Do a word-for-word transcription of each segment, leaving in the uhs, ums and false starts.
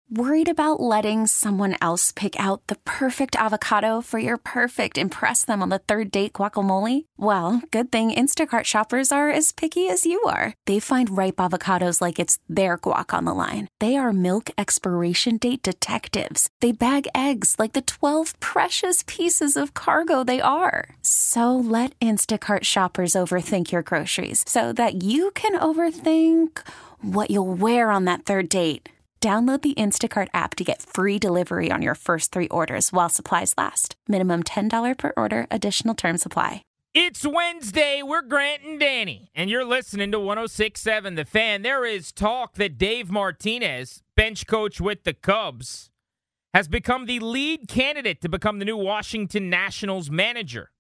Worried about letting someone else pick out the perfect avocado for your perfect impress them on the third date guacamole? Well, good thing Instacart shoppers are as picky as you are. They find ripe avocados like it's their guac on the line. They are milk expiration date detectives. They bag eggs like the twelve precious pieces of cargo they are. So let Instacart shoppers overthink your groceries so that you can overthink what you'll wear on that third date. Download the Instacart app to get free delivery on your first three orders while supplies last. Minimum ten dollars per order. Additional terms apply. It's Wednesday. We're Grant and Danny, and you're listening to one oh six point seven The Fan. There is talk that Dave Martinez, bench coach with the Cubs, has become the lead candidate to become the new Washington Nationals manager.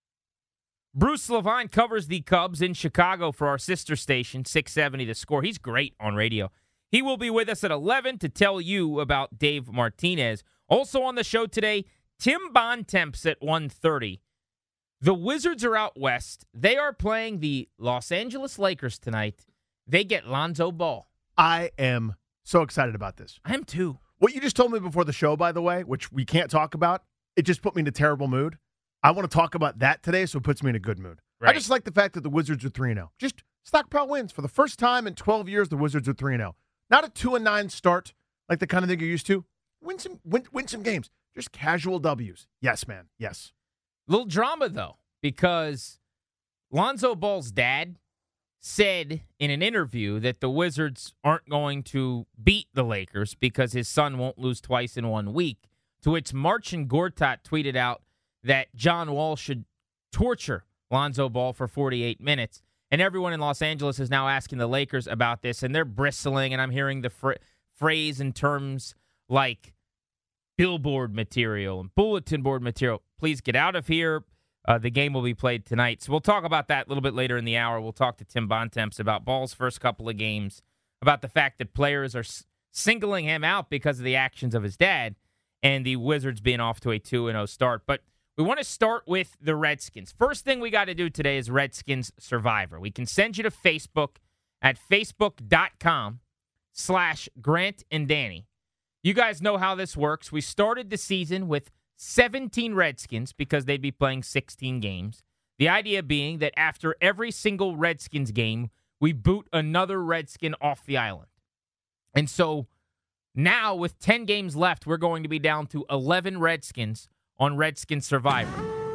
Bruce Levine covers the Cubs in Chicago for our sister station, six seventy The Score. He's great on radio. He will be with us at eleven to tell you about Dave Martinez. Also on the show today, Tim Bontemps at one thirty. The Wizards are out west. They are playing the Los Angeles Lakers tonight. They get Lonzo Ball. I am so excited about this. I am too. What you just told me before the show, by the way, which we can't talk about, it just put me in a terrible mood. I want to talk about that today, so it puts me in a good mood. Right. I just like the fact that the Wizards are three and oh. Just stockpile wins. For the first time in twelve years, the Wizards are three and oh. Not a two and nine start, like the kind of thing you're used to. Win some, win, win some games. Just casual W's. Yes, man. Yes. Little drama, though, because Lonzo Ball's dad said in an interview that the Wizards aren't going to beat the Lakers because his son won't lose twice in one week, to which Marcin Gortat tweeted out that John Wall should torture Lonzo Ball for forty-eight minutes. And everyone in Los Angeles is now asking the Lakers about this, and they're bristling, and I'm hearing the fr- phrase in terms like billboard material and bulletin board material. Please get out of here. Uh, the game will be played tonight. So we'll talk about that a little bit later in the hour. We'll talk to Tim Bontemps about Ball's first couple of games, about the fact that players are s- singling him out because of the actions of his dad, and the Wizards being off to a two and oh start. But we want to start with the Redskins. First thing we got to do today is Redskins Survivor. We can send you to Facebook at facebook.com slash Grant and Danny. You guys know how this works. We started the season with seventeen Redskins because they'd be playing sixteen games. The idea being that after every single Redskins game, we boot another Redskin off the island. And so now with ten games left, we're going to be down to eleven Redskins on Redskin Survivor.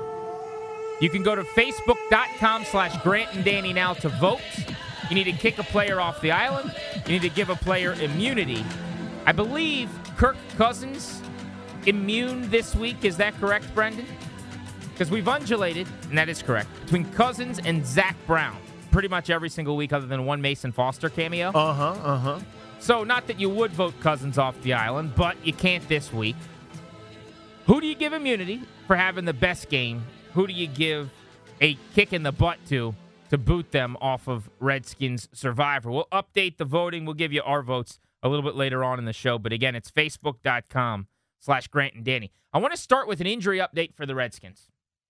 You can go to facebook.com slash Grant and Danny now to vote. You need to kick a player off the island. You need to give a player immunity. I believe Kirk Cousins immune this week. Is that correct, Brendan? Because we've undulated, and that is correct, between Cousins and Zach Brown pretty much every single week other than one Mason Foster cameo. Uh-huh, uh-huh. So not that you would vote Cousins off the island, but you can't this week. Who do you give immunity for having the best game? Who do you give a kick in the butt to to boot them off of Redskins Survivor? We'll update the voting. We'll give you our votes a little bit later on in the show. But again, it's facebook.com slash Grant and Danny. I want to start with an injury update for the Redskins.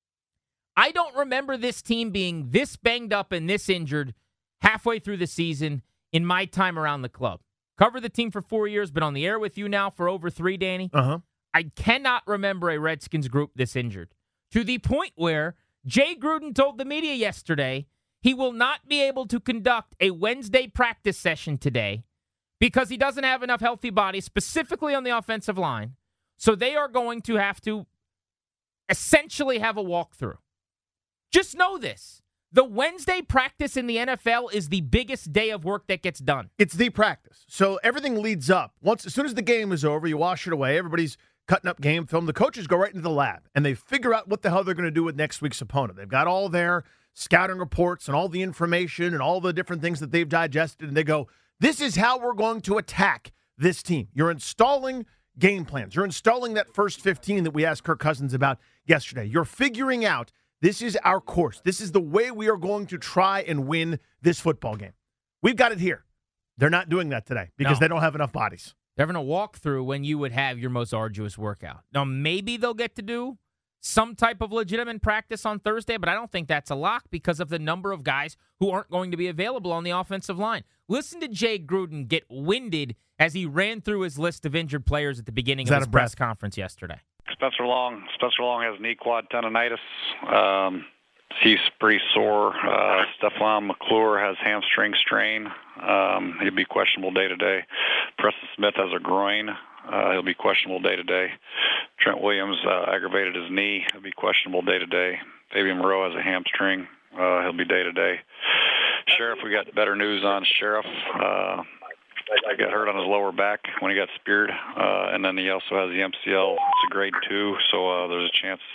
I don't remember this team being this banged up and this injured halfway through the season in my time around the club. Covered the team for four years, been on the air with you now for over three, Danny. Uh-huh. I cannot remember a Redskins group this injured. To the point where Jay Gruden told the media yesterday he will not be able to conduct a Wednesday practice session today because he doesn't have enough healthy bodies, specifically on the offensive line. So they are going to have to essentially have a walkthrough. Just know this. The Wednesday practice in the N F L is the biggest day of work that gets done. It's the practice. So everything leads up. Once, as soon as the game is over, you wash it away. Everybody's cutting up game film. The coaches go right into the lab, and they figure out what the hell they're going to do with next week's opponent. They've got all their scouting reports and all the information and all the different things that they've digested, and they go, this is how we're going to attack this team. You're installing game plans. You're installing that first fifteen that we asked Kirk Cousins about yesterday. You're figuring out this is our course. This is the way we are going to try and win this football game. We've got it here. They're not doing that today because No. they don't have enough bodies. They're having a walkthrough when you would have your most arduous workout. Now, maybe they'll get to do some type of legitimate practice on Thursday, but I don't think that's a lock because of the number of guys who aren't going to be available on the offensive line. Listen to Jay Gruden get winded as he ran through his list of injured players at the beginning of his press conference yesterday. Spencer Long. Spencer Long has knee quad tendonitis. Um, he's pretty sore. Uh, Stephon McClure has hamstring strain. Um, he'll be questionable day to day. Preston Smith has a groin. Uh, he'll be questionable day to day. Trent Williams uh, aggravated his knee. He'll be questionable day to day. Fabian Moreau has a hamstring. Uh, he'll be day to day. Sheriff, we got better news on Sheriff. Uh, He got hurt on his lower back when he got speared, uh, and then he also has the M C L. It's a grade two, so uh, there's a chance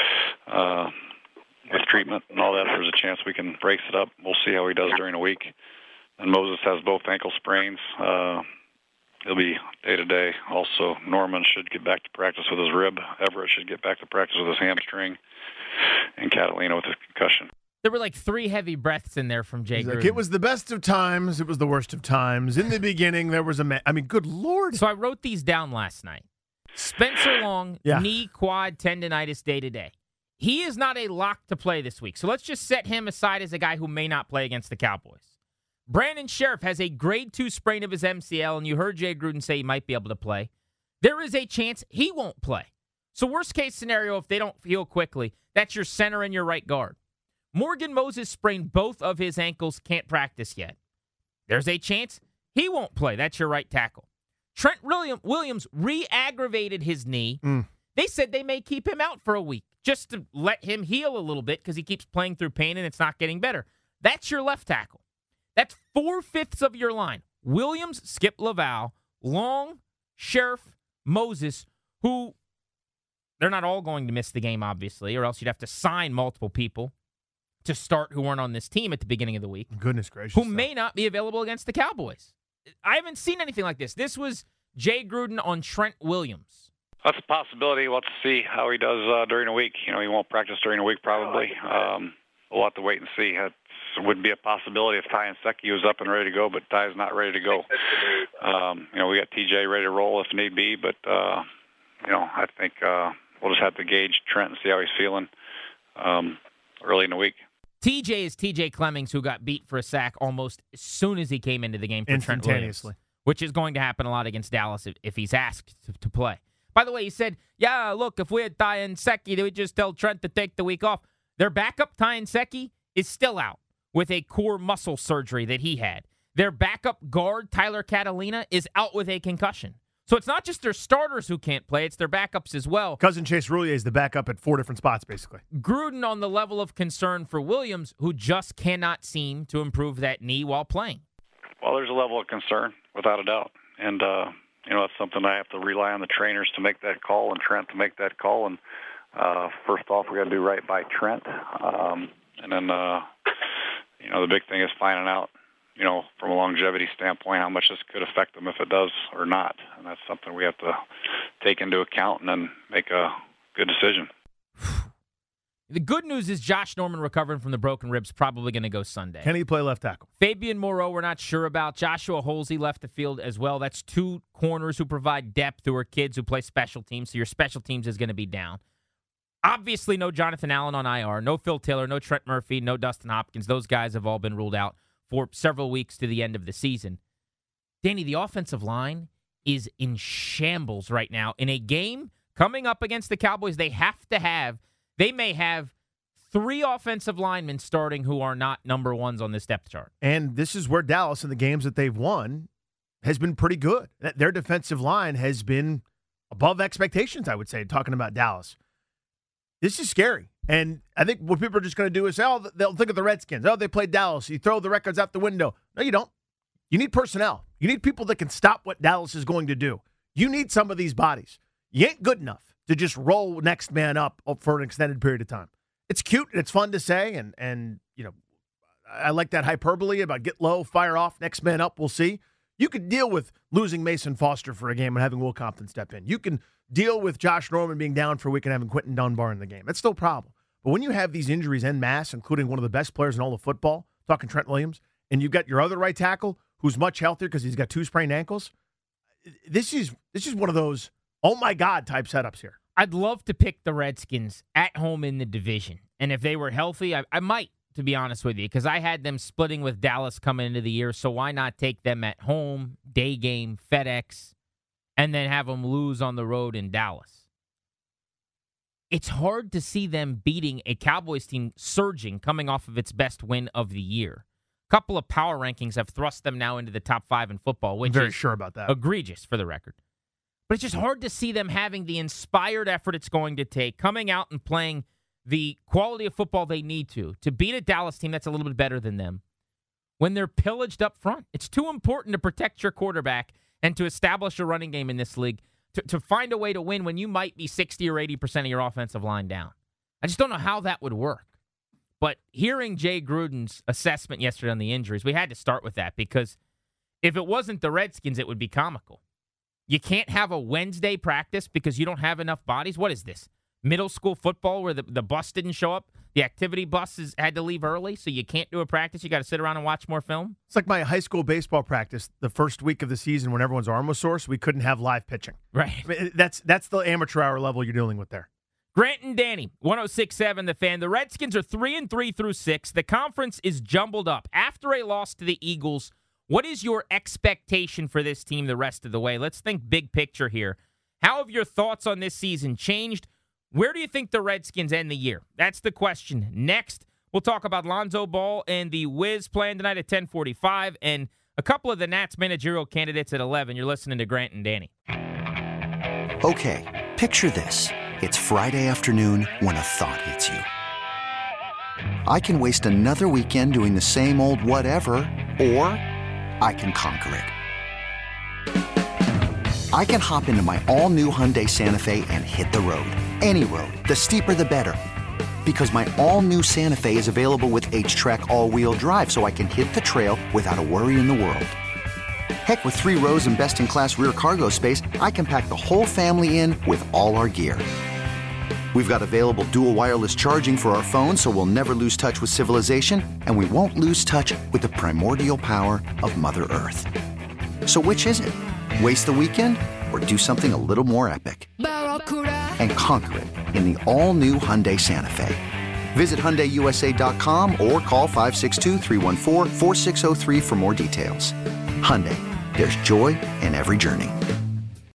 uh, with treatment and all that, there's a chance we can brace it up. We'll see how he does during the week. And Moses has both ankle sprains. Uh, he'll be day-to-day. Also, Norman should get back to practice with his rib. Everett should get back to practice with his hamstring. And Catalina with his concussion. There were like three heavy breaths in there from Jay Gruden. Like, it was the best of times. It was the worst of times. In the beginning, there was a... Ma- I mean, good Lord. So I wrote these down last night. Spencer Long, yeah. knee quad tendonitis day-to-day. He is not a lock to play this week. So let's just set him aside as a guy who may not play against the Cowboys. Brandon Sheriff has a grade two sprain of his M C L, and you heard Jay Gruden say he might be able to play. There is a chance he won't play. So worst case scenario, if they don't heal quickly, that's your center and your right guard. Morgan Moses sprained both of his ankles, can't practice yet. There's a chance he won't play. That's your right tackle. Trent Williams re-aggravated his knee. Mm. They said they may keep him out for a week just to let him heal a little bit because he keeps playing through pain and it's not getting better. That's your left tackle. That's four-fifths of your line. Williams, Skip Laval, Long, Sheriff, Moses, who they're not all going to miss the game, obviously, or else you'd have to sign multiple people to start who weren't on this team at the beginning of the week. Goodness gracious. Who may not be available against the Cowboys. I haven't seen anything like this. This was Jay Gruden on Trent Williams. That's a possibility. We'll have to see how he does uh, during the week. You know, he won't practice during the week probably. Um, we'll have to wait and see. It would be a possibility if Ty Nsekhe was up and ready to go, but Ty's not ready to go. Um, you know, we got T J ready to roll if need be, but, uh, you know, I think uh, we'll just have to gauge Trent and see how he's feeling um, early in the week. T J is T J Clemmings, who got beat for a sack almost as soon as he came into the game for Trent Williams, which is going to happen a lot against Dallas if, if he's asked to, to play. By the way, he said, yeah, look, if we had Ty Nsekhe, they would just tell Trent to take the week off. Their backup, Ty Nsekhe, is still out with a core muscle surgery that he had. Their backup guard, Tyler Catalina, is out with a concussion. So it's not just their starters who can't play, it's their backups as well. Cousin Chase Roulier is the backup at four different spots, basically. Gruden on the level of concern for Williams, who just cannot seem to improve that knee while playing. Well, there's a level of concern, without a doubt. And, uh, you know, that's something I have to rely on the trainers to make that call and Trent to make that call. And uh, first off, we got to do right by Trent. Um, and then, uh, you know, the big thing is finding out, you know, from a longevity standpoint, how much this could affect them if it does or not. And that's something we have to take into account and then make a good decision. The good news is Josh Norman recovering from the broken ribs, probably going to go Sunday. Can he play left tackle? Fabian Moreau, we're not sure about. Joshua Holsey left the field as well. That's two corners who provide depth, who are kids who play special teams, so your special teams is going to be down. Obviously, no Jonathan Allen on I R, no Phil Taylor, no Trent Murphy, no Dustin Hopkins. Those guys have all been ruled out for several weeks to the end of the season. Danny, the offensive line is in shambles right now. In a game coming up against the Cowboys, they have to have, they may have three offensive linemen starting who are not number ones on this depth chart. And this is where Dallas, in the games that they've won, has been pretty good. Their defensive line has been above expectations, I would say, talking about Dallas. This is scary. And I think what people are just going to do is say, oh, they'll think of the Redskins. Oh, they played Dallas. You throw the records out the window. No, you don't. You need personnel. You need people that can stop what Dallas is going to do. You need some of these bodies. You ain't good enough to just roll next man up for an extended period of time. It's cute and it's fun to say, and, and you know, I like that hyperbole about get low, fire off, next man up, we'll see. You could deal with losing Mason Foster for a game and having Will Compton step in. You can deal with Josh Norman being down for a week and having Quentin Dunbar in the game. That's still a problem. But when you have these injuries en masse, including one of the best players in all of football, talking Trent Williams, and you've got your other right tackle who's much healthier because he's got two sprained ankles, this is this is one of those, oh my God, type setups here. I'd love to pick the Redskins at home in the division. And if they were healthy, I, I might, to be honest with you, because I had them splitting with Dallas coming into the year. So why not take them at home, day game, FedEx, and then have them lose on the road in Dallas? It's hard to see them beating a Cowboys team surging, coming off of its best win of the year. A couple of power rankings have thrust them now into the top five in football, which I'm very is sure about that. egregious for the record. But it's just hard to see them having the inspired effort it's going to take, coming out and playing the quality of football they need to, to beat a Dallas team that's a little bit better than them when they're pillaged up front. It's too important to protect your quarterback and to establish a running game in this league to, to find a way to win when you might be sixty or eighty percent of your offensive line down. I just don't know how that would work. But hearing Jay Gruden's assessment yesterday on the injuries, we had to start with that because if it wasn't the Redskins, it would be comical. You can't have a Wednesday practice because you don't have enough bodies? What is this? Middle school football where the, the bus didn't show up? The activity buses had to leave early, so you can't do a practice? You got to sit around and watch more film? It's like my high school baseball practice the first week of the season when everyone's arm was sore, so we couldn't have live pitching. Right. I mean, that's, that's the amateur hour level you're dealing with there. Grant and Danny, one oh six point seven The Fan. The Redskins are three and three through six. The conference is jumbled up. After a loss to the Eagles, what is your expectation for this team the rest of the way? Let's think big picture here. How have your thoughts on this season changed? Where do you think the Redskins end the year? That's the question. Next, we'll talk about Lonzo Ball and the Wiz playing tonight at ten forty-five and a couple of the Nats managerial candidates at eleven. You're listening to Grant and Danny. Okay, picture this. It's Friday afternoon when a thought hits you. I can waste another weekend doing the same old whatever, or I can conquer it. I can hop into my all-new Hyundai Santa Fe and hit the road. Any road. The steeper, the better. Because my all-new Santa Fe is available with H-Track all-wheel drive, so I can hit the trail without a worry in the world. Heck, with three rows and best-in-class rear cargo space, I can pack the whole family in with all our gear. We've got available dual wireless charging for our phones, so we'll never lose touch with civilization, and we won't lose touch with the primordial power of Mother Earth. So which is it? Waste the weekend or do something a little more epic? And conquer it in the all-new Hyundai Santa Fe. Visit Hyundai U S A dot com or call five six two, three one four, four six zero three for more details. Hyundai, there's joy in every journey.